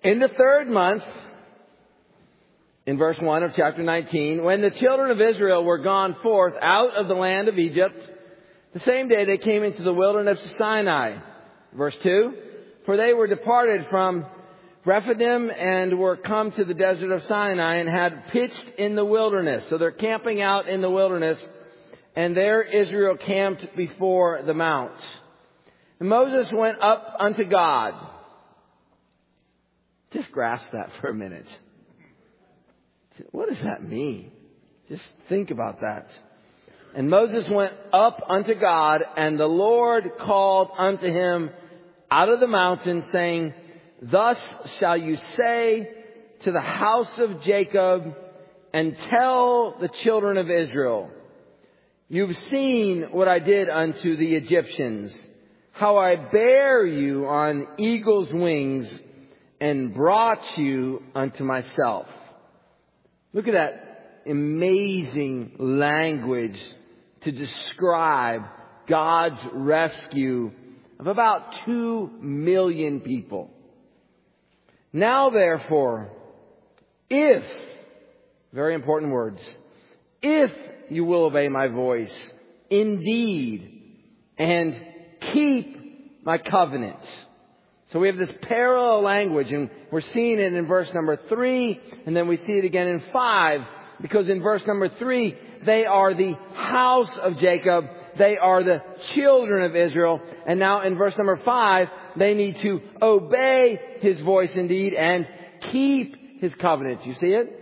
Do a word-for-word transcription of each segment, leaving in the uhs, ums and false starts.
In the third month, in verse one of chapter nineteen, when the children of Israel were gone forth out of the land of Egypt, the same day they came into the wilderness of Sinai. Verse two, for they were departed from Rephidim and were come to the desert of Sinai and had pitched in the wilderness. So they're camping out in the wilderness, and there Israel camped before the mount. And Moses went up unto God. Just grasp that for a minute. What does that mean? Just think about that. And Moses went up unto God, and the Lord called unto him out of the mountain, saying, thus shall you say to the house of Jacob, and tell the children of Israel, you've seen what I did unto the Egyptians, how I bare you on eagle's wings, and brought you unto myself. Look at that amazing language to describe God's rescue of about two million people. Now therefore, if, very important words, if you will obey my voice, indeed, and keep my covenants. So we have this parallel language, and we're seeing it in verse number three, and then we see it again in five, because in verse number three, they are the house of Jacob, they are the children of Israel, and now in verse number five, they need to obey his voice indeed and keep his covenant. You see it?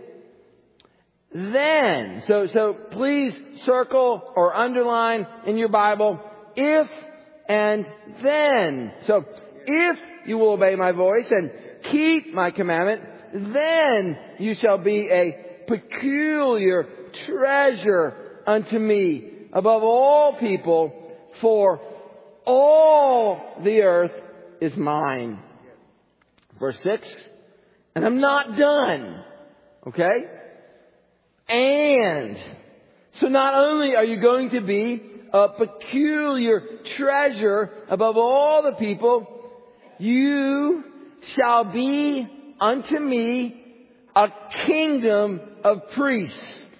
Then, so, so please circle or underline in your Bible, if and then. So, if you will obey my voice and keep my commandment, then you shall be a peculiar treasure unto me above all people, for all the earth is mine. Verse six, and I'm not done. Okay? And, so not only are you going to be a peculiar treasure above all the people, you shall be unto me a kingdom of priests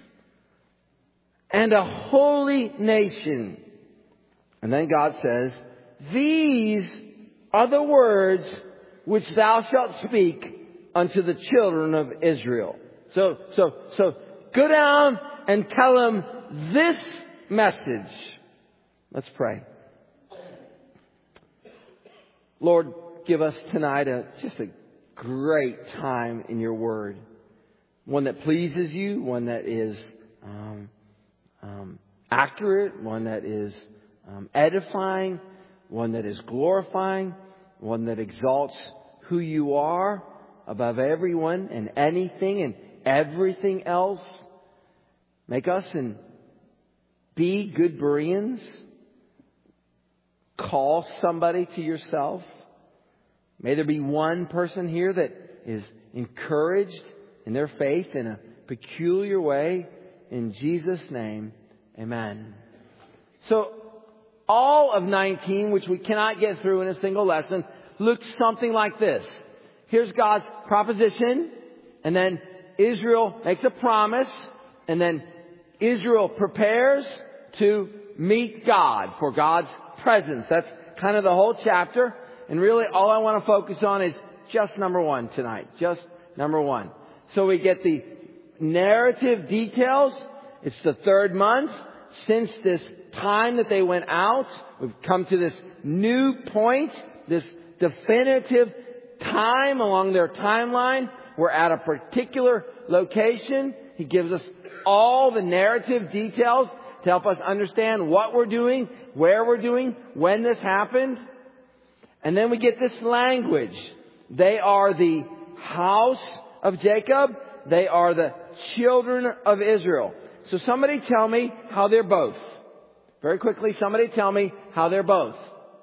and a holy nation. And then God says, these are the words which thou shalt speak unto the children of Israel. So, so, so go down and tell them this message. Let's pray. Lord, give us tonight a, just a great time in your word. One that pleases you, one that is um, um, accurate, one that is um, edifying, one that is glorifying, one that exalts who you are above everyone and anything and everything else. Make us and be good Bereans. Call somebody to yourself. May there be one person here that is encouraged in their faith in a peculiar way. In Jesus' name, amen. So, all of nineteen, which we cannot get through in a single lesson, looks something like this. Here's God's proposition, and then Israel makes a promise, and then Israel prepares to meet God for God's presence. That's kind of the whole chapter. And really all I want to focus on is just number one tonight. Just number one. So we get the narrative details. It's the third month since this time that they went out. We've come to this new point, this definitive time along their timeline. We're at a particular location. He gives us all the narrative details to help us understand what we're doing, where we're doing, when this happened. And then we get this language. They are the house of Jacob. They are the children of Israel. So somebody tell me how they're both. Very quickly, somebody tell me how they're both.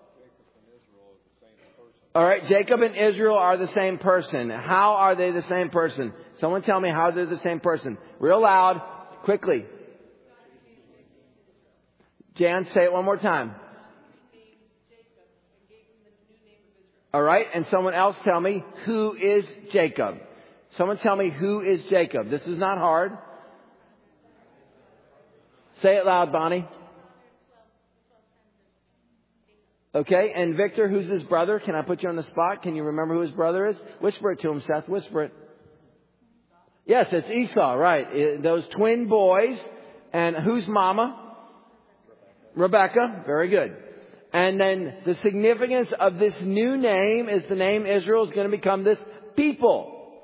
All right, Jacob and Israel are the same person. How are they the same person? Someone tell me how they're the same person. Real loud, quickly. Jan, say it one more time. All right. And someone else tell me, who is Jacob? Someone tell me, who is Jacob? This is not hard. Say it loud, Bonnie. Okay. And Victor, who's his brother? Can I put you on the spot? Can you remember who his brother is? Whisper it to him, Seth. Whisper it. Yes, it's Esau, right. Those twin boys. And who's mama? Rebecca. Very good. And then the significance of this new name is the name Israel is going to become this people.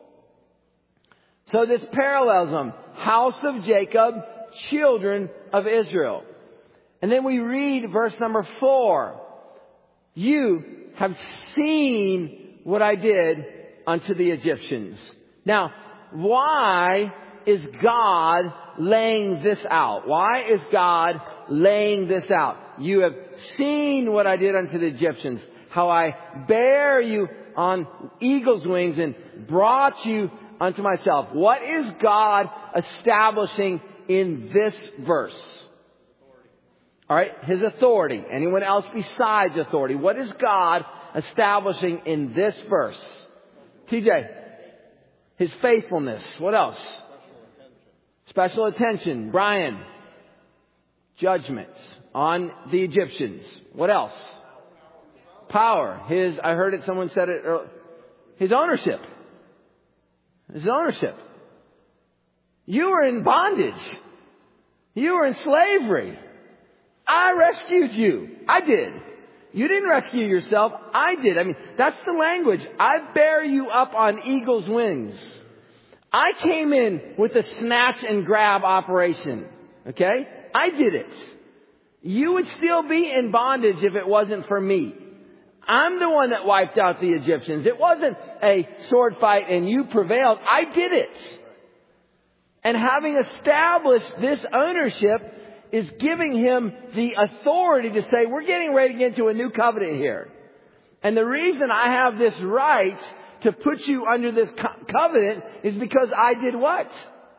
So this parallelism, house of Jacob, children of Israel. And then we read verse number four. You have seen what I did unto the Egyptians. Now, why is God laying this out? Why is God laying this out? You have seen what I did unto the Egyptians, how I bear you on eagle's wings and brought you unto myself. What is God establishing in this verse? All right, His authority. Anyone else besides authority? What is God establishing in this verse? T J, His faithfulness. What else? Special attention. Brian, judgments on the Egyptians. What else? Power. His, I heard it, someone said it earlier. His ownership. His ownership. You were in bondage. You were in slavery. I rescued you. I did. You didn't rescue yourself. I did. I mean, that's the language. I bear you up on eagle's wings. I came in with a snatch and grab operation. Okay? I did it. You would still be in bondage if it wasn't for me. I'm the one that wiped out the Egyptians. It wasn't a sword fight and you prevailed. I did it. And having established this ownership is giving him the authority to say, we're getting ready to get into a new covenant here. And the reason I have this right to put you under this co- covenant is because I did what?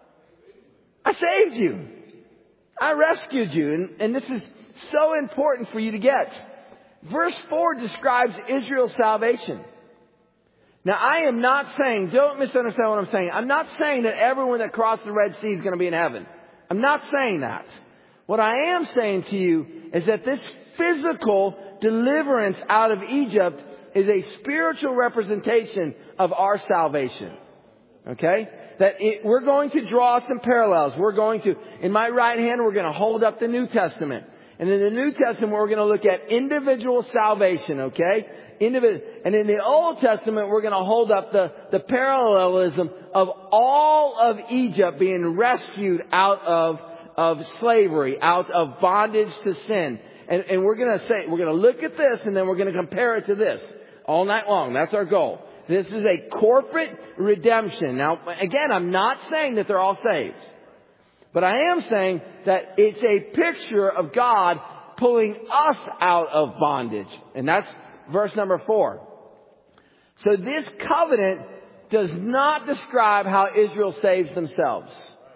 I saved you. I rescued you. And, and this is so important for you to get. Verse four describes Israel's salvation. Now, I am not saying, don't misunderstand what I'm saying. I'm not saying that everyone that crossed the Red Sea is going to be in heaven. I'm not saying that. What I am saying to you is that this physical deliverance out of Egypt is a spiritual representation of our salvation. Okay? That it, we're going to draw some parallels. We're going to, in my right hand, we're going to hold up the New Testament. And in the New Testament, we're going to look at individual salvation, okay? Individ- and in the Old Testament, we're going to hold up the, the parallelism of all of Egypt being rescued out of, of slavery, out of bondage to sin. And, and we're going to say, we're going to look at this and then we're going to compare it to this all night long. That's our goal. This is a corporate redemption. Now, again, I'm not saying that they're all saved. But I am saying that it's a picture of God pulling us out of bondage. And that's verse number four. So this covenant does not describe how Israel saves themselves.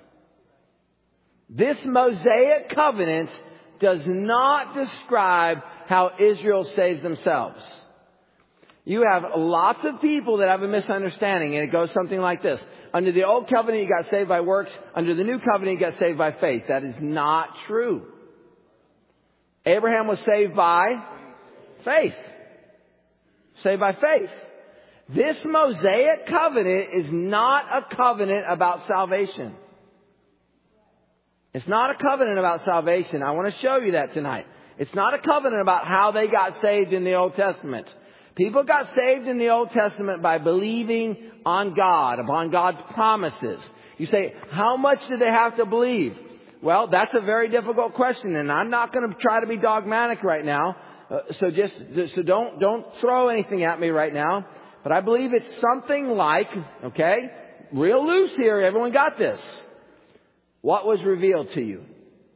This Mosaic covenant does not describe how Israel saves themselves. You have lots of people that have a misunderstanding, and it goes something like this. Under the old covenant, you got saved by works. Under the new covenant, you got saved by faith. That is not true. Abraham was saved by faith. Saved by faith. This Mosaic covenant is not a covenant about salvation. It's not a covenant about salvation. I want to show you that tonight. It's not a covenant about how they got saved in the Old Testament. People got saved in the Old Testament by believing on God, upon God's promises. You say, how much do they have to believe? Well, that's a very difficult question, and I'm not going to try to be dogmatic right now. Uh, so just, so don't, don't throw anything at me right now. But I believe it's something like, okay, real loose here. Everyone got this. What was revealed to you?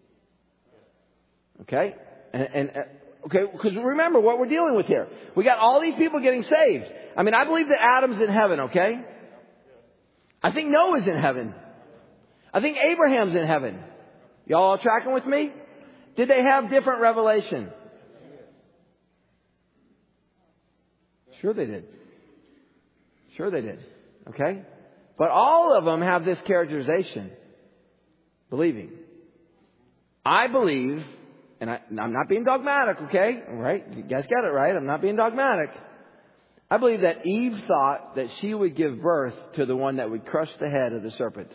Okay, and, and uh, okay, because remember what we're dealing with here. We got all these people getting saved. I mean, I believe that Adam's in heaven, okay? I think Noah's in heaven. I think Abraham's in heaven. Y'all all tracking with me? Did they have different revelation? Sure they did. Sure they did. Okay? But all of them have this characterization. Believing. I believe, and I, I'm not being dogmatic, okay? All right? You guys got it right. I'm not being dogmatic. I believe that Eve thought that she would give birth to the one that would crush the head of the serpent.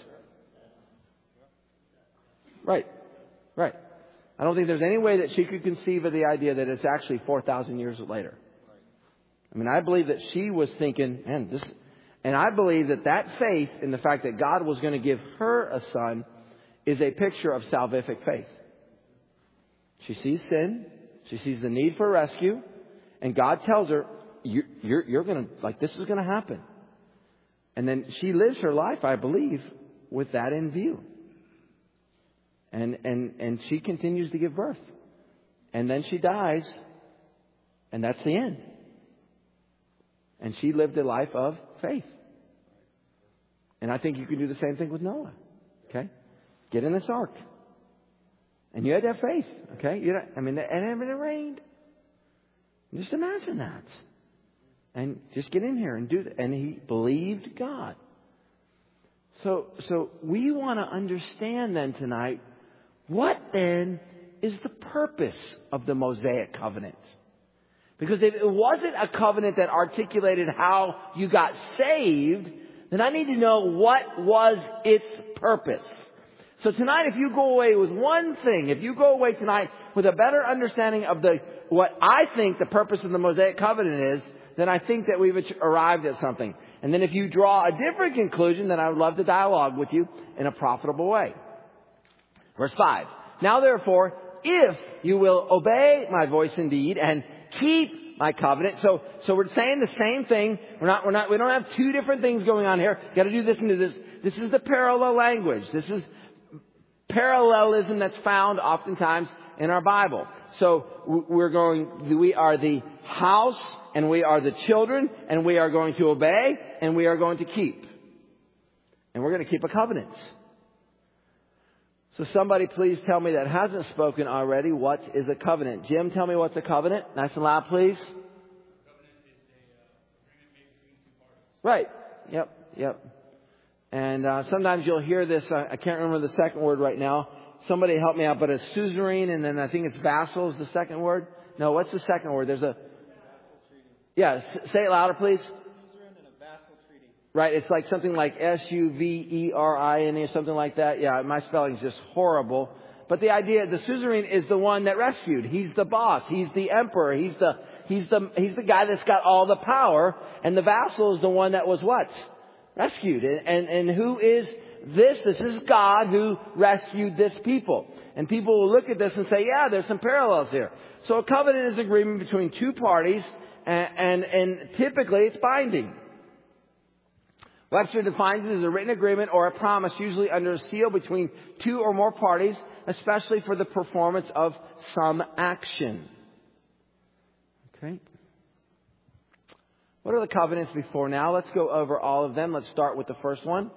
Right. Right. I don't think there's any way that she could conceive of the idea that it's actually four thousand years later. I mean, I believe that she was thinking, man, this, and I believe that that faith in the fact that God was going to give her a son is a picture of salvific faith. She sees sin. She sees the need for rescue. And God tells her, you, you're, you're going to, like, this is going to happen. And then she lives her life, I believe, with that in view. And, and, and she continues to give birth. And then she dies. And that's the end. And she lived a life of faith. And I think you can do the same thing with Noah. Okay? Get in this ark. And you had to have faith. Okay? You know, I mean, and it rained. Just imagine that. And just get in here and do that. And he believed God. So, so we want to understand then tonight, what then is the purpose of the Mosaic covenant? Because if it wasn't a covenant that articulated how you got saved, then I need to know what was its purpose. So tonight, if you go away with one thing, if you go away tonight with a better understanding of the what I think the purpose of the Mosaic covenant is, then I think that we've arrived at something. And then if you draw a different conclusion, then I would love to dialogue with you in a profitable way. Verse five. Now therefore, if you will obey my voice indeed and keep my covenant. So, so we're saying the same thing. We're not, we're not, we don't have two different things going on here. You got to do this and do this. This is the parallel language. This is parallelism that's found oftentimes in our Bible. So we're going, we are the house and we are the children and we are going to obey and we are going to keep. And we're going to keep a covenant. So somebody please tell me that hasn't spoken already, what is a covenant? Jim, tell me what's a covenant. Nice and loud, please. A covenant is a uh, agreement made between two parties. Right. Yep. Yep. And uh, sometimes you'll hear this. Uh, I can't remember the second word right now. Somebody help me out. But a suzerain, and then I think it's vassal is the second word. No, what's the second word? There's a. Yeah, s- say it louder, please. Suzerain and a vassal treaty. Right. It's like something like S U V E R I N E or something like that. Yeah, my spelling's just horrible. But the idea, the suzerain is the one that rescued. He's the boss. He's the emperor. He's the he's the he's the guy that's got all the power. And the vassal is the one that was what? Rescued. And, and, and who is this? This is God who rescued this people. And people will look at this and say, yeah, there's some parallels here. So a covenant is an agreement between two parties, and, and, and typically it's binding. Webster defines it as a written agreement or a promise, usually under a seal between two or more parties, especially for the performance of some action. Okay. What are the covenants before now? Let's go over all of them. Let's start with the first one.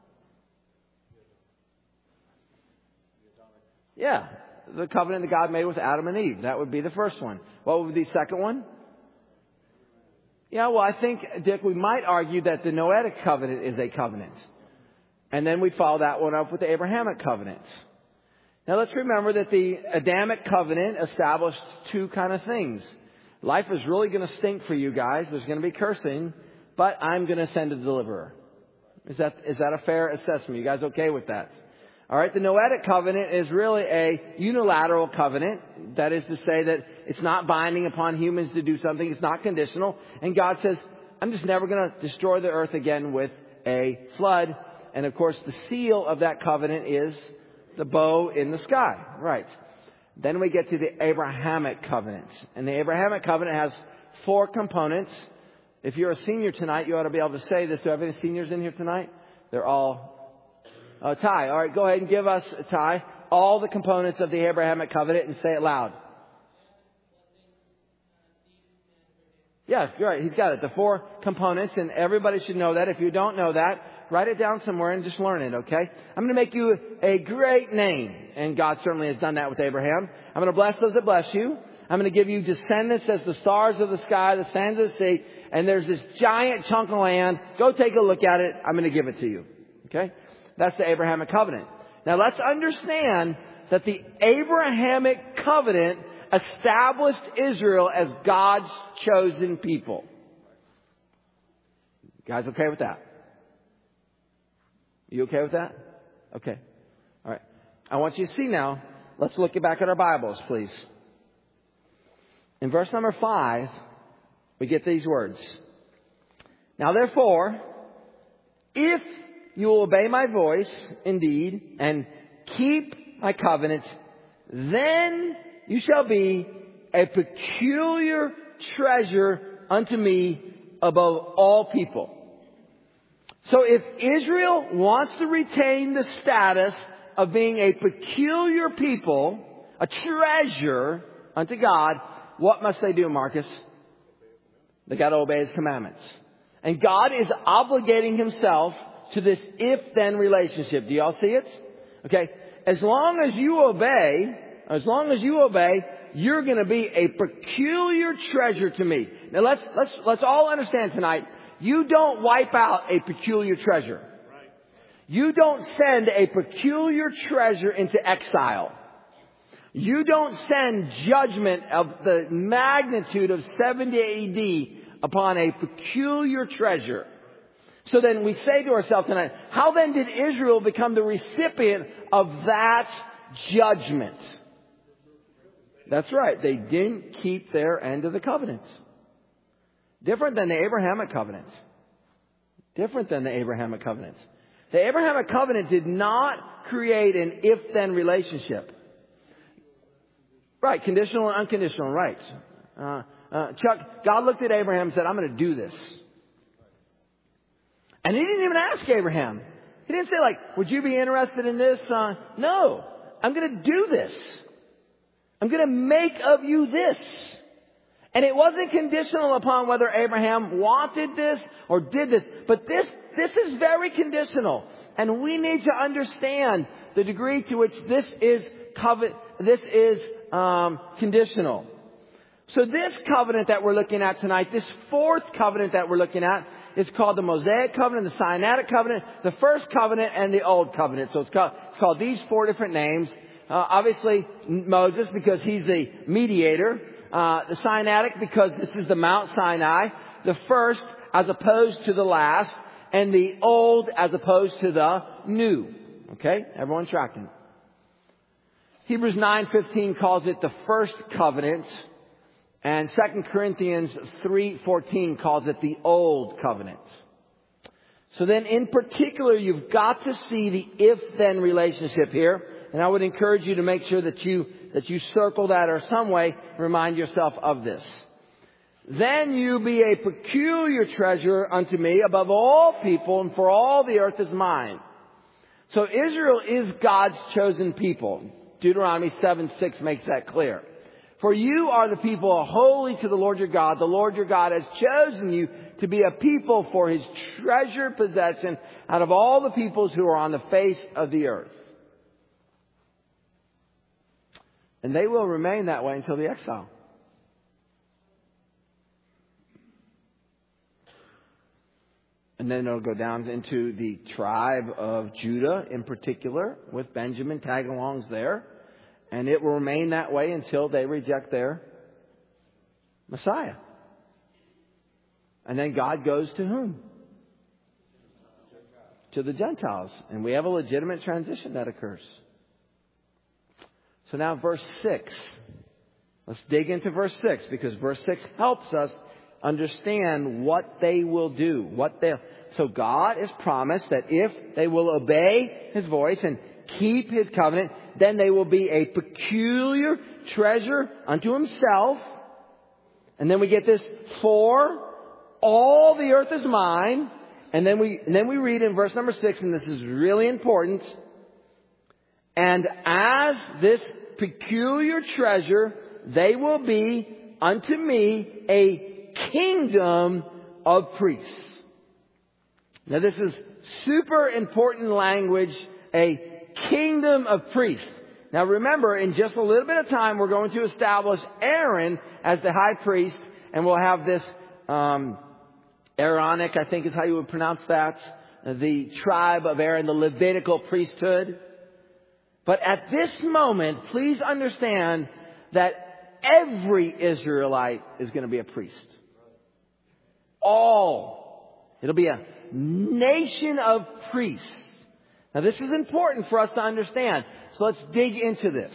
Yeah, the covenant that God made with Adam and Eve. That would be the first one. What would be the second one? Yeah, well, I think, Dick, we might argue that the Noahic covenant is a covenant. And then we follow that one up with the Abrahamic covenant. Now, let's remember that the Adamic covenant established two kind of things. Life is really going to stink for you guys. There's going to be cursing, but I'm going to send a deliverer. Is that is that a fair assessment? You guys okay with that? All right. The Noahic covenant is really a unilateral covenant. That is to say that it's not binding upon humans to do something. It's not conditional. And God says, I'm just never going to destroy the earth again with a flood. And of course, the seal of that covenant is the bow in the sky. Right. Then we get to the Abrahamic covenant. And the Abrahamic covenant has four components. If you're a senior tonight, you ought to be able to say this. Do I have any seniors in here tonight? They're all... Uh, Ty, all right, go ahead and give us, Ty, all the components of the Abrahamic covenant and say it loud. Yeah, right. He's got it. The four components, and everybody should know that. If you don't know that, write it down somewhere and just learn it, okay? I'm going to make you a great name. And God certainly has done that with Abraham. I'm going to bless those that bless you. I'm going to give you descendants as the stars of the sky, the sands of the sea, and there's this giant chunk of land. Go take a look at it. I'm going to give it to you. Okay? That's the Abrahamic covenant. Now let's understand that the Abrahamic covenant established Israel as God's chosen people. You guys okay with that? You okay with that? Okay. All right. I want you to see now. Let's look back at our Bibles, please. In verse number five, we get these words. Now therefore, if you will obey my voice indeed and keep my covenant, then you shall be a peculiar treasure unto me above all people. So if Israel wants to retain the status of being a peculiar people, a treasure unto God, what must they do, Marcus? They got to obey His commandments. And God is obligating Himself to this if-then relationship. Do y'all see it? Okay. As long as you obey, as long as you obey, you're going to be a peculiar treasure to me. Now let's, let's, let's all understand tonight, you don't wipe out a peculiar treasure. You don't send a peculiar treasure into exile. You don't send judgment of the magnitude of seventy A D upon a peculiar treasure. So then we say to ourselves tonight, how then did Israel become the recipient of that judgment? That's right. They didn't keep their end of the covenant. Different than the Abrahamic covenant. Different than the Abrahamic covenant. The Abrahamic covenant did not create an if-then relationship. Right, conditional and unconditional, right. Uh, uh, Chuck, God looked at Abraham and said, I'm going to do this. And He didn't even ask Abraham. He didn't say like, would you be interested in this? Uh, no, I'm going to do this. I'm going to make of you this. And it wasn't conditional upon whether Abraham wanted this or did this. But this, this is very conditional. And we need to understand the degree to which this is covet, this is um, conditional. So this covenant that we're looking at tonight, this fourth covenant that we're looking at, is called the Mosaic covenant, the Sinaitic covenant, the first covenant, and the old covenant. So it's called, it's called these four different names. Uh, obviously, Moses, because he's the mediator. Uh, the Sinaitic, because this is the Mount Sinai. The first, as opposed to the last. And the old, as opposed to the new. Okay? Everyone tracking? Hebrews nine fifteen calls it the first covenant. And Second Corinthians three fourteen calls it the old covenant. So then in particular, you've got to see the if-then relationship here. And I would encourage you to make sure that you, that you circle that or some way remind yourself of this. Then you be a peculiar treasure unto me above all people, and for all the earth is mine. So Israel is God's chosen people. Deuteronomy seven six makes that clear. For you are the people holy to the Lord your God. The Lord your God has chosen you to be a people for His treasured possession out of all the peoples who are on the face of the earth. And they will remain that way until the exile. And then it'll go down into the tribe of Judah in particular, with Benjamin tag-alongs there. And it will remain that way until they reject their Messiah. And then God goes to whom? To the Gentiles. And we have a legitimate transition that occurs. So now verse six. Let's dig into verse six, because verse six helps us understand what they will do. What they So God has promised that if they will obey His voice and keep His covenant, then they will be a peculiar treasure unto Himself. And then we get this, for all the earth is mine. And then we, and then we read in verse number six, and this is really important. And as this peculiar treasure, they will be unto me a kingdom of priests. Now this is super important language, a kingdom of priests. Now remember, in just a little bit of time, we're going to establish Aaron as the high priest, and we'll have this um, Aaronic, I think is how you would pronounce that, the tribe of Aaron, the Levitical priesthood. But at this moment, please understand that every Israelite is going to be a priest. All. It'll be a nation of priests. Now this is important for us to understand. So let's dig into this.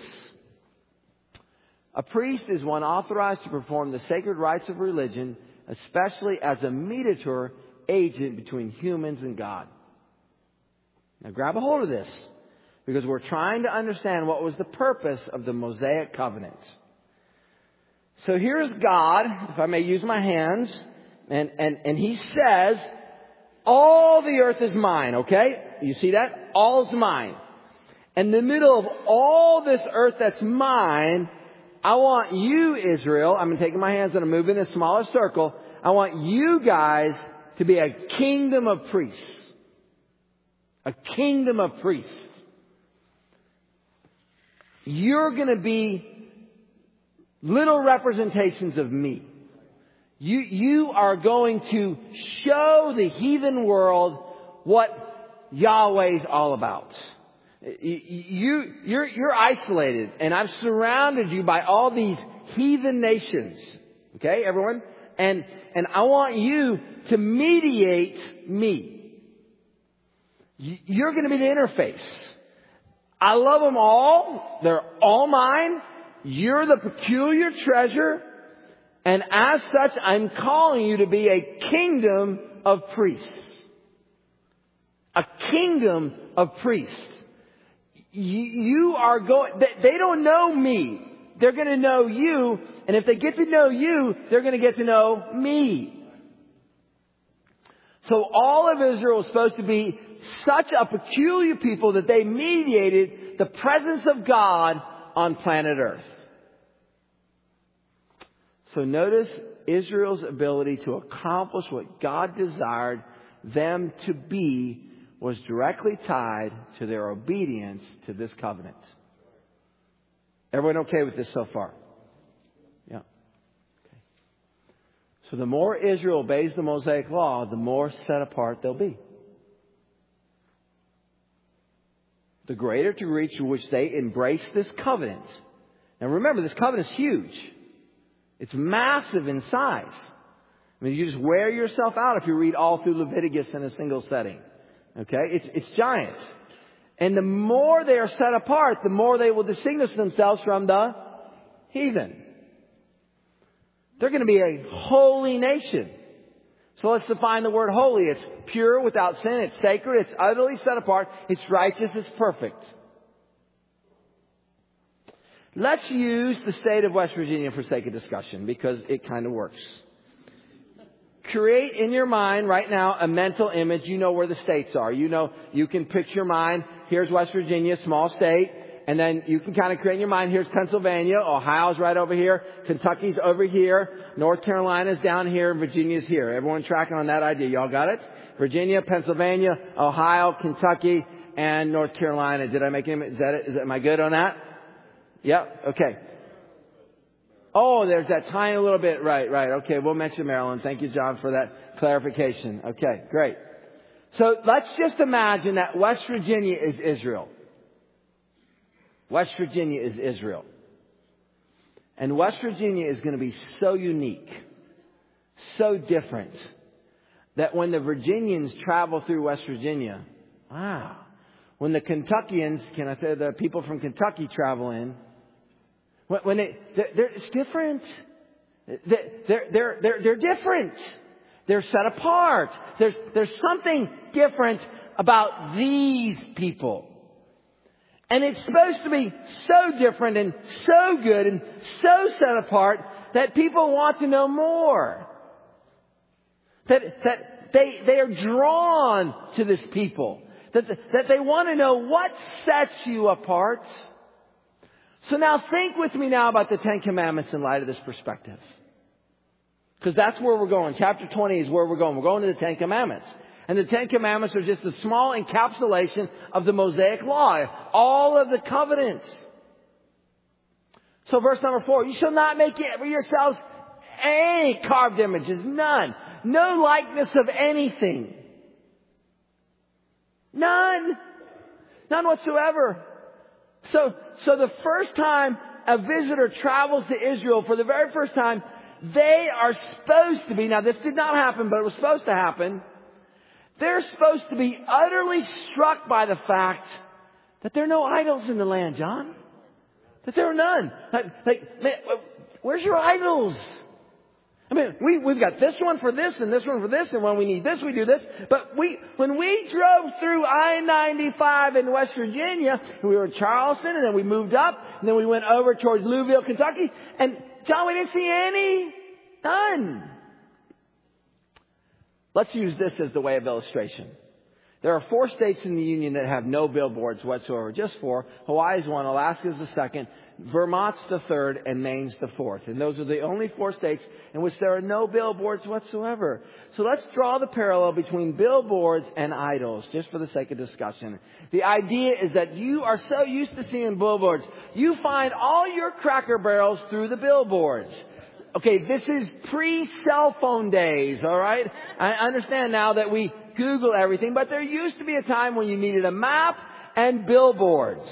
A priest is one authorized to perform the sacred rites of religion, especially as a mediator agent between humans and God. Now grab a hold of this, because we're trying to understand what was the purpose of the Mosaic covenant. So here's God, if I may use my hands, and, and, and He says, all the earth is mine, okay? You see that? All's mine. In the middle of all this earth that's mine, I want you, Israel, I'm taking my hands and I'm moving in a smaller circle. I want you guys to be a kingdom of priests. A kingdom of priests. You're going to be little representations of me. You, you are going to show the heathen world what Yahweh's all about. You, you're, you're isolated, and I've surrounded you by all these heathen nations. Okay, everyone? And, and I want you to mediate me. You're going to be the interface. I love them all. They're all mine. You're the peculiar treasure. And as such, I'm calling you to be a kingdom of priests. A kingdom of priests. You are going, they don't know me. They're going to know you. And if they get to know you, they're going to get to know me. So all of Israel was supposed to be such a peculiar people that they mediated the presence of God on planet Earth. So notice Israel's ability to accomplish what God desired them to be was directly tied to their obedience to this covenant. Everyone okay with this so far? Yeah. Okay. So the more Israel obeys the Mosaic law, the more set apart they'll be. The greater degree to which they embrace this covenant. Now remember, this covenant is huge. It's massive in size. I mean, you just wear yourself out if you read all through Leviticus in a single setting. Okay? It's, it's giant. And the more they are set apart, the more they will distinguish themselves from the heathen. They're going to be a holy nation. So let's define the word holy. It's pure, without sin. It's sacred. It's utterly set apart. It's righteous. It's perfect. Let's use the state of West Virginia for sake of discussion, because it kind of works. Create in your mind right now a mental image. You know where the states are. You know, you can picture your mind. Here's West Virginia, small state. And then you can kind of create in your mind, here's Pennsylvania. Ohio's right over here. Kentucky's over here. North Carolina's down here. And Virginia's here. Everyone tracking on that idea? Y'all got it? Virginia, Pennsylvania, Ohio, Kentucky, and North Carolina. Did I make any? Is that it? Is that, am I good on that? Yep. Okay. Oh, there's that tiny little bit. Right, right. Okay, we'll mention Maryland. Thank you, John, for that clarification. Okay, great. So let's just imagine that West Virginia is Israel. West Virginia is Israel. And West Virginia is going to be so unique, so different, that when the Virginians travel through West Virginia, wow, when the Kentuckians, can I say the people from Kentucky travel in, when they, they're, they're, it's different. They're, they're, they're, they're different. They're set apart. There's, there's something different about these people. And it's supposed to be so different and so good and so set apart that people want to know more. That, that they, they are drawn to this people. That, that they want to know what sets you apart. So now think with me now about the Ten Commandments in light of this perspective. Because that's where we're going. Chapter twenty is where we're going. We're going to the Ten Commandments. And the Ten Commandments are just a small encapsulation of the Mosaic Law. All of the covenants. So verse number four, you shall not make it for yourselves any carved images. None. No likeness of anything. None. None whatsoever. So, so the first time a visitor travels to Israel for the very first time, they are supposed to be, now this did not happen, but it was supposed to happen. They're supposed to be utterly struck by the fact that there are no idols in the land, John. That there are none. Like, like man, where's your idols? I mean, we, we've got this one for this and this one for this, and when we need this, we do this. But we, when we drove through I ninety-five in West Virginia, we were in Charleston, and then we moved up, and then we went over towards Louisville, Kentucky, and John, we didn't see any. None. Let's use this as the way of illustration. There are four states in the Union that have no billboards whatsoever. Just four. Hawaii's one, Alaska's the second, Vermont's the third, and Maine's the fourth. And those are the only four states in which there are no billboards whatsoever. So let's draw the parallel between billboards and idols, just for the sake of discussion. The idea is that you are so used to seeing billboards, you find all your Cracker Barrels through the billboards. Okay, this is pre-cell phone days, all right? I understand now that we Google everything, but there used to be a time when you needed a map and billboards.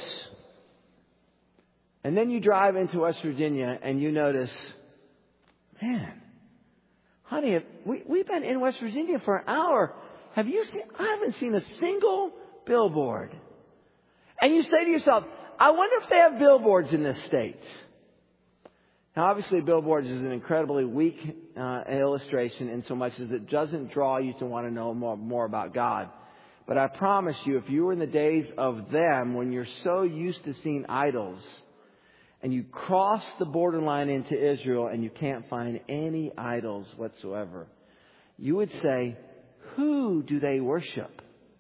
And then you drive into West Virginia and you notice, man, honey, we, we've been in West Virginia for an hour. Have you seen, I haven't seen a single billboard. And you say to yourself, I wonder if they have billboards in this state. Now, obviously, billboards is an incredibly weak uh, illustration in so much as it doesn't draw you to want to know more, more about God. But I promise you, if you were in the days of them, when you're so used to seeing idols, and you cross the borderline into Israel and you can't find any idols whatsoever, you would say, who do they worship?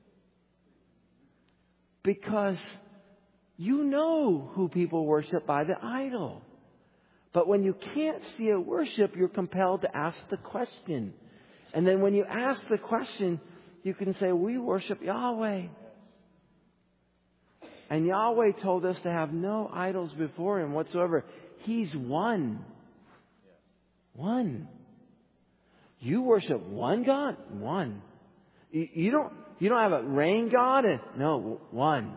Because you know who people worship by the idol. But when you can't see a worship, you're compelled to ask the question. And then when you ask the question, you can say, we worship Yahweh. And Yahweh told us to have no idols before Him whatsoever. He's one. One. You worship one God? One. You, you don't, you don't have a rain God? No, one.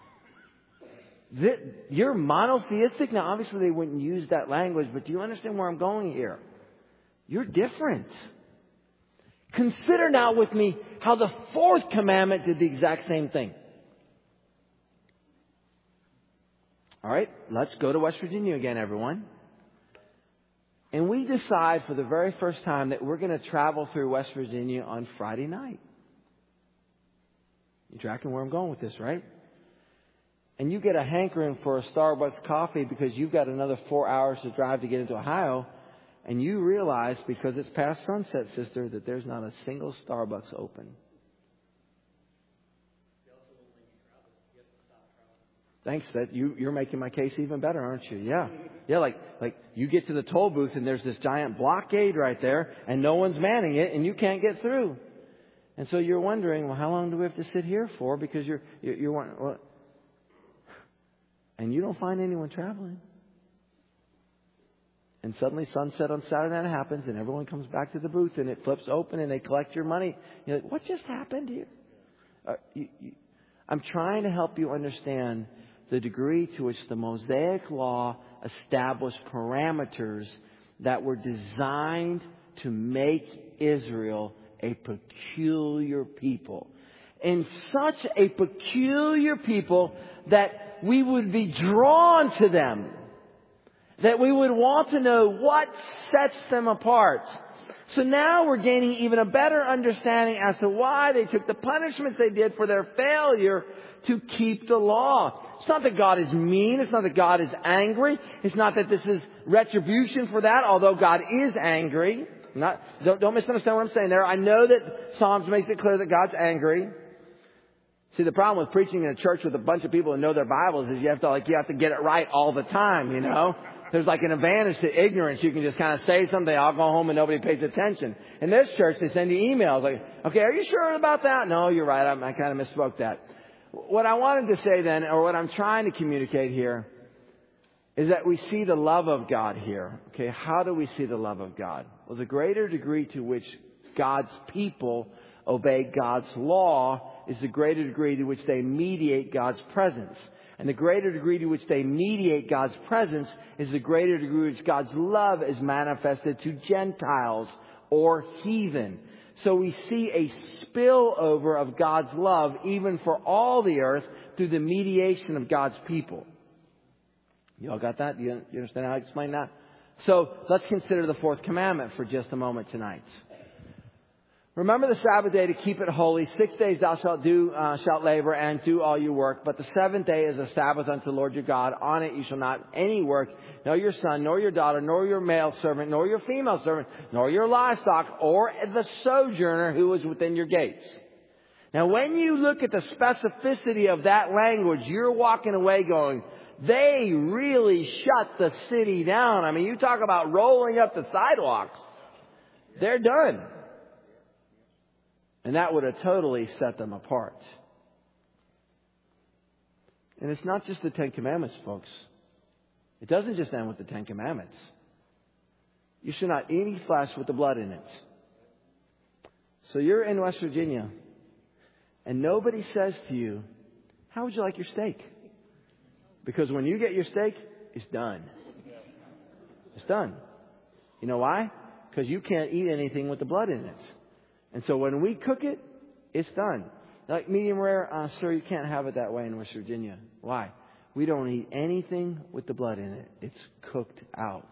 You're monotheistic. Now, obviously, they wouldn't use that language, but do you understand where I'm going here? You're different. Consider now with me how the fourth commandment did the exact same thing. All right, let's go to West Virginia again, everyone. And we decide for the very first time that we're going to travel through West Virginia on Friday night. You're tracking where I'm going with this, right? And you get a hankering for a Starbucks coffee because you've got another four hours to drive to get into Ohio. And you realize, because it's past sunset, sister, that there's not a single Starbucks open. Thanks. That you, you're making my case even better, aren't you? Yeah. Yeah, like, like you get to the toll booth and there's this giant blockade right there and no one's manning it and you can't get through. And so you're wondering, well, how long do we have to sit here for? Because you're, you're, you're wondering, well, and you don't find anyone traveling. And suddenly sunset on Saturday night happens and everyone comes back to the booth and it flips open and they collect your money. You're like, what just happened here? Uh, you, you, I'm trying to help you understand the degree to which the Mosaic Law established parameters that were designed to make Israel a peculiar people. And such a peculiar people that we would be drawn to them. That we would want to know what sets them apart. So now we're gaining even a better understanding as to why they took the punishments they did for their failure to keep the law. It's not that God is mean. It's not that God is angry. It's not that this is retribution for that, although God is angry. Not, don't, don't misunderstand what I'm saying there. I know that Psalms makes it clear that God's angry. See, the problem with preaching in a church with a bunch of people who know their Bibles is you have to like you have to get it right all the time, you know. There's like an advantage to ignorance. You can just kind of say something, I'll go home and nobody pays attention. In this church, they send you emails like, okay, are you sure about that? No, you're right. I, I kind of misspoke that. What I wanted to say then, or what I'm trying to communicate here, is that we see the love of God here. Okay, how do we see the love of God? Well, the greater degree to which God's people obey God's law is the greater degree to which they mediate God's presence. And the greater degree to which they mediate God's presence is the greater degree to which God's love is manifested to Gentiles or heathen. So we see a spillover of God's love even for all the earth through the mediation of God's people. You all got that? You understand how I explain that? So let's consider the fourth commandment for just a moment tonight. Remember the Sabbath day to keep it holy. Six days thou shalt do, uh, shalt labor and do all your work. But the seventh day is a Sabbath unto the Lord your God. On it you shall not any work, nor your son, nor your daughter, nor your male servant, nor your female servant, nor your livestock, or the sojourner who is within your gates. Now when you look at the specificity of that language, you're walking away going, they really shut the city down. I mean, you talk about rolling up the sidewalks. They're done. And that would have totally set them apart. And it's not just the Ten Commandments, folks. It doesn't just end with the Ten Commandments. You should not eat any flesh with the blood in it. So you're in West Virginia, and nobody says to you, how would you like your steak? Because when you get your steak, it's done. It's done. You know why? Because you can't eat anything with the blood in it. And so when we cook it, it's done. Like medium rare, uh, sir, you can't have it that way in West Virginia. Why? We don't eat anything with the blood in it. It's cooked out.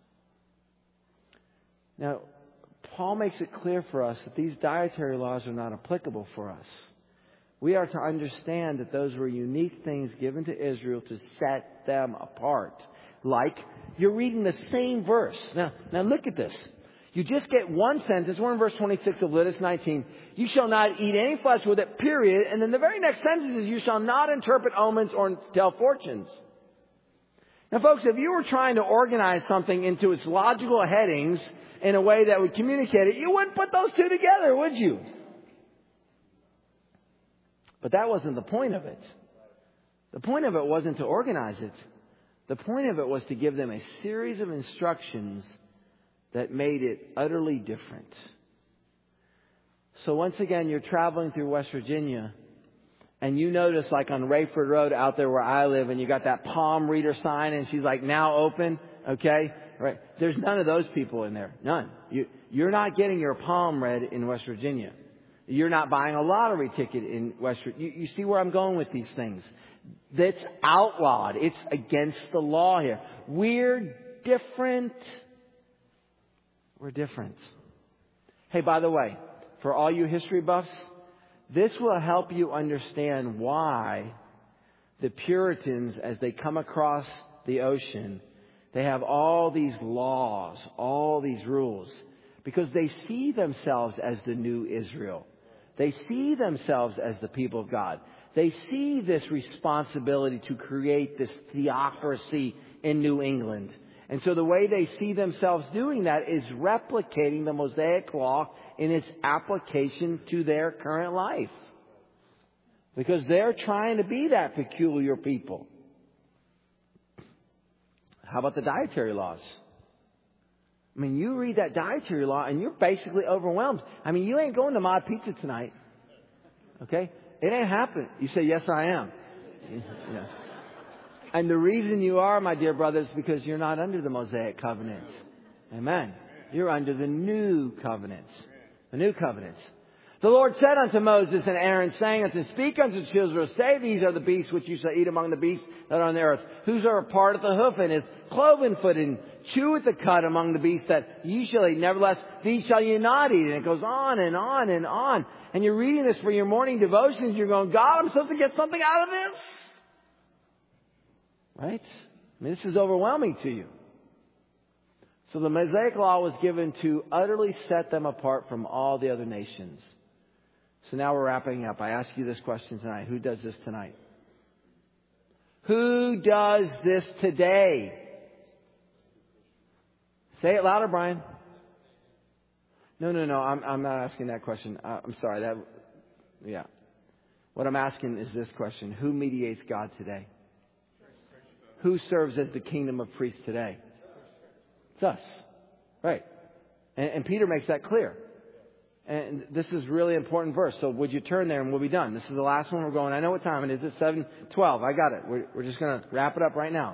Now, Paul makes it clear for us that these dietary laws are not applicable for us. We are to understand that those were unique things given to Israel to set them apart. Like, you're reading the same verse. Now, now look at this. You just get one sentence. We're in verse twenty-six of Leviticus nineteen. You shall not eat any flesh with it, period. And then the very next sentence is, you shall not interpret omens or tell fortunes. Now, folks, if you were trying to organize something into its logical headings in a way that would communicate it, you wouldn't put those two together, would you? But that wasn't the point of it. The point of it wasn't to organize it. The point of it was to give them a series of instructions that made it utterly different. So once again, you're traveling through West Virginia, and you notice, like on Rayford Road out there where I live, and you got that palm reader sign, and she's like, now open, okay? Right? There's none of those people in there. None. You, you're not getting your palm read in West Virginia. You're not buying a lottery ticket in West Virginia. You, you see where I'm going with these things. That's outlawed. It's against the law here. We're different. We're different. Hey, by the way, for all you history buffs, this will help you understand why the Puritans, as they come across the ocean, they have all these laws, all these rules, because they see themselves as the new Israel. They see themselves as the people of God. They see this responsibility to create this theocracy in New England. And so the way they see themselves doing that is replicating the Mosaic Law in its application to their current life. Because they're trying to be that peculiar people. How about the dietary laws? I mean, you read that dietary law and you're basically overwhelmed. I mean, you ain't going to Mod Pizza tonight. Okay? It ain't happening. You say, yes, I am. Yeah. And the reason you are, my dear brothers, is because you're not under the Mosaic covenant. Amen. You're under the new covenant. The new covenant. The Lord said unto Moses and Aaron, saying unto, speak unto the children of Israel, say, these are the beasts which you shall eat among the beasts that are on the earth, whose are a part of the hoof and is cloven footed, and cheweth the cud among the beasts that ye shall eat. Nevertheless, these shall ye not eat. And it goes on and on and on. And you're reading this for your morning devotions. You're going, God, I'm supposed to get something out of this? Right? I mean, this is overwhelming to you. So the Mosaic Law was given to utterly set them apart from all the other nations. So now we're wrapping up. I ask you this question tonight. Who does this tonight? Who does this today? Say it louder, Brian. No, no, no. I'm, I'm not asking that question. Uh, I'm sorry. That, yeah. What I'm asking is this question. Who mediates God today? who serves as the kingdom of priests today? It's us. Right. And, and Peter makes that clear. And this is a really important verse. So would you turn there and we'll be done. This is the last one we're going. I know what time it is. It's seven twelve. I got it. We're, we're just going to wrap it up right now.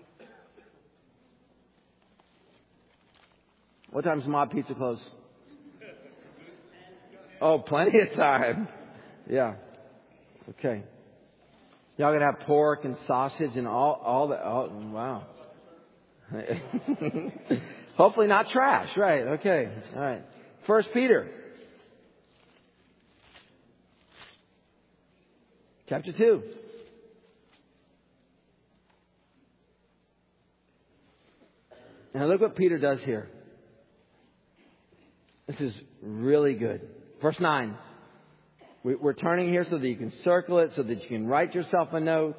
What time does Mob Pizza close? Oh, plenty of time. Yeah. Okay. Y'all going to have pork and sausage and all, all that. Oh, wow. Hopefully not trash. Right. Okay. All right. First Peter. Chapter two. Now look what Peter does here. This is really good. Verse nine. We're turning here so that you can circle it, so that you can write yourself a note.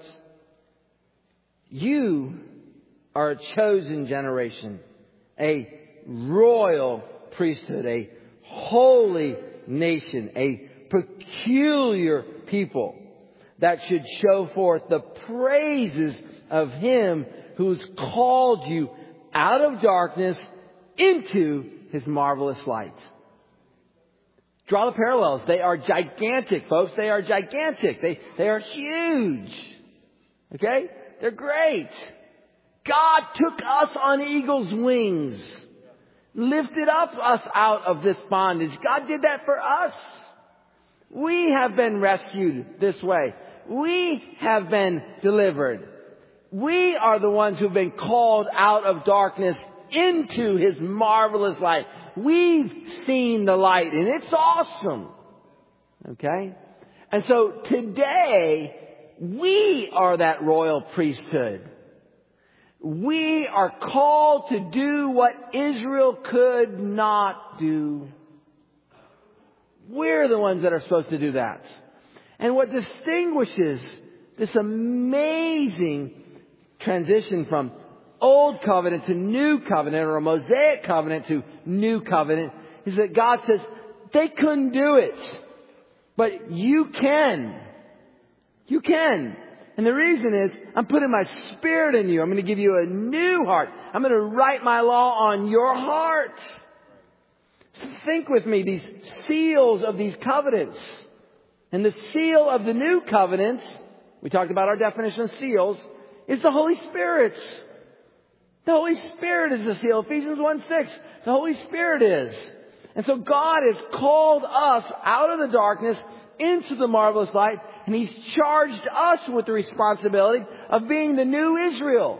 You are a chosen generation, a royal priesthood, a holy nation, a peculiar people that should show forth the praises of Him who's called you out of darkness into His marvelous light. Draw the parallels. They are gigantic, folks. They are gigantic. They, they are huge. Okay? They're great. God took us on eagle's wings, lifted up us out of this bondage. God did that for us. We have been rescued this way. We have been delivered. We are the ones who've been called out of darkness into His marvelous light. We've seen the light and it's awesome. Okay? And so today, we are that royal priesthood. We are called to do what Israel could not do. We're the ones that are supposed to do that. And what distinguishes this amazing transition from Old Covenant to New Covenant, or a Mosaic Covenant to New Covenant, is that God says, they couldn't do it. But you can. You can. And the reason is, I'm putting my Spirit in you. I'm going to give you a new heart. I'm going to write my law on your heart. So think with me, these seals of these covenants. And the seal of the new covenant, we talked about our definition of seals, is the Holy Spirit. The Holy Spirit is the seal. Ephesians one six. The Holy Spirit is. And so God has called us out of the darkness into the marvelous light. And He's charged us with the responsibility of being the new Israel.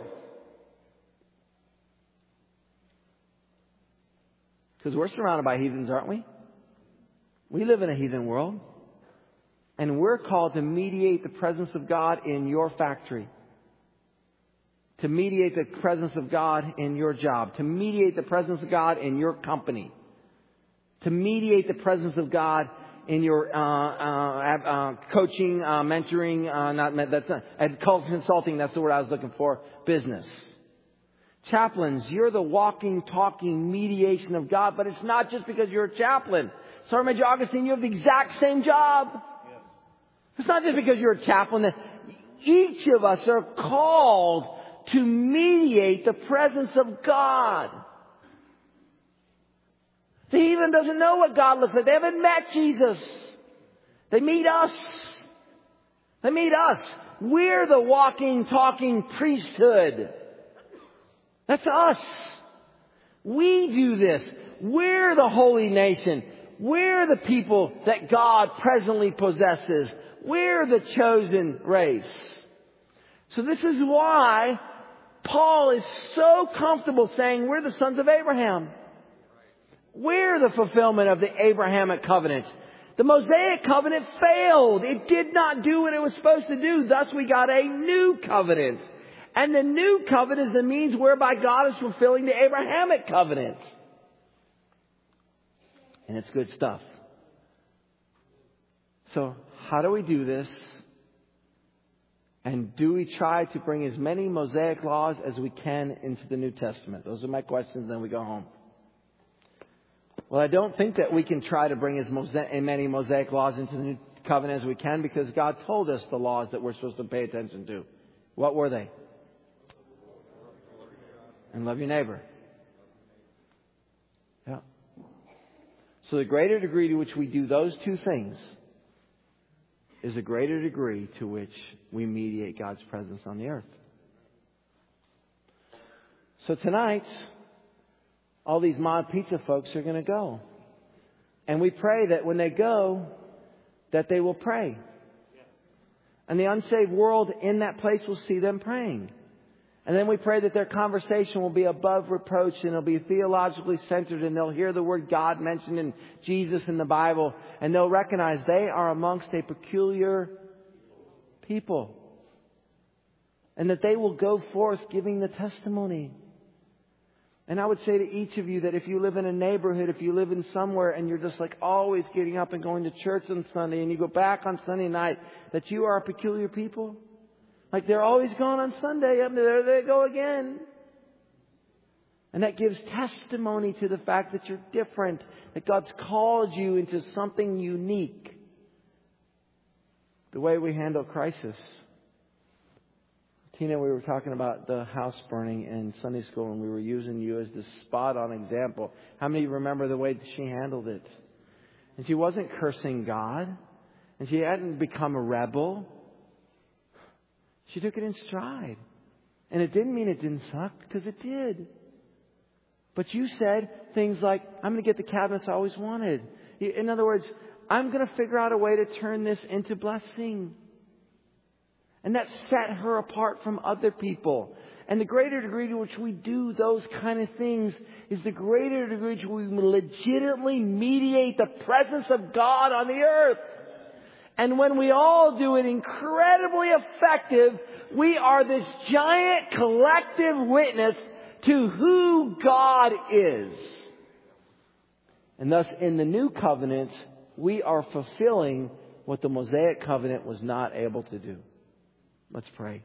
Because we're surrounded by heathens, aren't we? We live in a heathen world. And we're called to mediate the presence of God in your factory. To mediate the presence of God in your job. To mediate the presence of God in your company. To mediate the presence of God in your uh, uh, uh, coaching, uh, mentoring, uh, not that's not, and consulting. That's the word I was looking for. Business. Chaplains, you're the walking, talking mediation of God, but it's not just because you're a chaplain. Sorry, Major Augustine, you have the exact same job. Yes. It's not just because you're a chaplain that each of us are called to mediate the presence of God. The heathen doesn't know what God looks like. They haven't met Jesus. They meet us. They meet us. We're the walking, talking priesthood. That's us. We do this. We're the holy nation. We're the people that God presently possesses. We're the chosen race. So this is why Paul is so comfortable saying we're the sons of Abraham. We're the fulfillment of the Abrahamic covenant. The Mosaic covenant failed. It did not do what it was supposed to do. Thus we got a new covenant. And the new covenant is the means whereby God is fulfilling the Abrahamic covenant. And it's good stuff. So how do we do this? And do we try to bring as many Mosaic laws as we can into the New Testament? Those are my questions, then we go home. Well, I don't think that we can try to bring as many Mosaic laws into the New Covenant as we can, because God told us the laws that we're supposed to pay attention to. What were they? And love your neighbor. Yeah. So the greater degree to which we do those two things is a greater degree to which we mediate God's presence on the earth. So tonight, all these Mod Pizza folks are going to go. And we pray that when they go, that they will pray. And the unsaved world in that place will see them praying. And then we pray that their conversation will be above reproach and it'll be theologically centered and they'll hear the word God mentioned in Jesus in the Bible and they'll recognize they are amongst a peculiar people. And that they will go forth giving the testimony. And I would say to each of you that if you live in a neighborhood, if you live in somewhere and you're just like always getting up and going to church on Sunday and you go back on Sunday night, that you are a peculiar people. Like they're always gone on Sunday, and there they go again. And that gives testimony to the fact that you're different, that God's called you into something unique. The way we handle crisis. Tina, we were talking about the house burning in Sunday school, and we were using you as the spot-on example. How many remember the way that she handled it? And she wasn't cursing God, and she hadn't become a rebel. She took it in stride. And it didn't mean it didn't suck, because it did. But you said things like, I'm going to get the cabinets I always wanted. In other words, I'm going to figure out a way to turn this into blessing. And that set her apart from other people. And the greater degree to which we do those kind of things is the greater degree to which we legitimately mediate the presence of God on the earth. And when we all do it incredibly effective, we are this giant collective witness to who God is. And thus, in the new covenant, we are fulfilling what the Mosaic covenant was not able to do. Let's pray.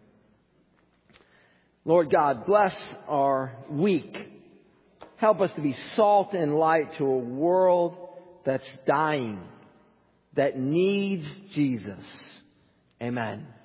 Lord God, bless our week. Help us to be salt and light to a world that's dying, that needs Jesus. Amen.